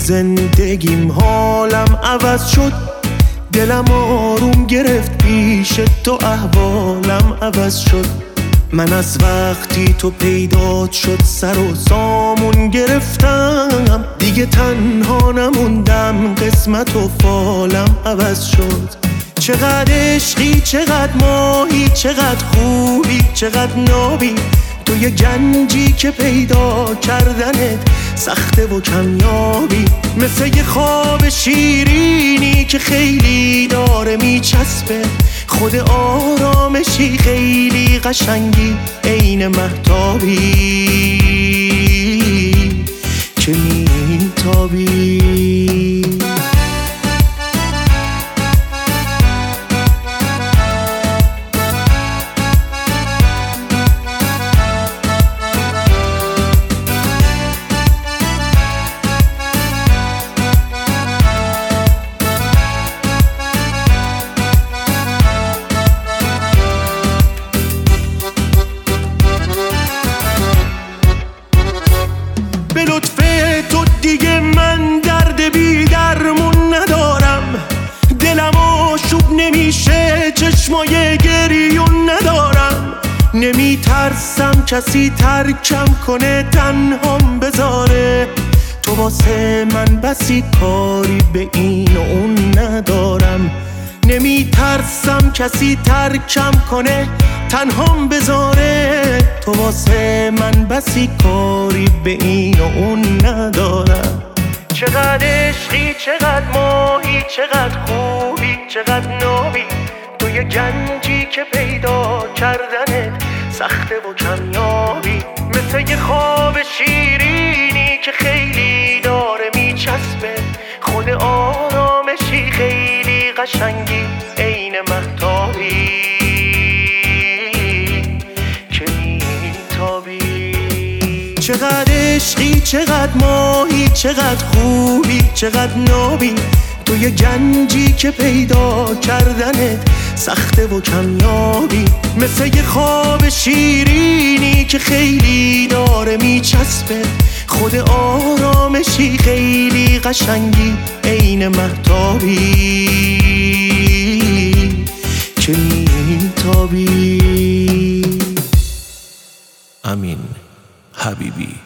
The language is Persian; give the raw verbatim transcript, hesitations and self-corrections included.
زندگیم حالم عوض شد، دلم آروم گرفت پیش تو، احوالم عوض شد. من از وقتی تو پیدا شد سر و سامون گرفتم، دیگه تنها نموندم، قسمت و فالم عوض شد. چقدر عشقی، چقدر ماهی، چقدر خوبی، چقدر نابی، تو یه گنجی که پیدا کردنت سخته و کمیابی. مثل یه خواب شیرینی که خیلی داره میچسبه، خود آرامشی خیلی قشنگی، عین مهتابی که میتابی. به لطف تو دیگه من درد بی درمون ندارم، دلم آشوب نمیشه، چشمای گریون ندارم. نمیترسم کسی ترکم کنه، تنهام بذاره، تو واسه من بسی کاری به این و اون ندارم. نمیترسم کسی ترکم کنه، تنهام بذاره، تو واسه من بسی کاری به این و اون ندارم. چقدر عشقی، چقدر ماهی، چقدر خوبی، چقدر نابی، تو یه گنجی که پیدا کردنت سخته و کمیابی. مثل یه خواب شیرینی که خیلی داره میچسبه، خود آرامشی خیلی قشنگی، عین مهتابی که میتابی. چقدر عشقی، چقدر ماهی، چقدر خوبی، چقدر نابی، تو یه گنجی که پیدا کردنت سخته و کمیابی. مثل یه خواب شیرینی که خیلی داره میچسبه، خود آرامشی خیلی قشنگی، عین مهتابی که میتابی. امین حبیبی.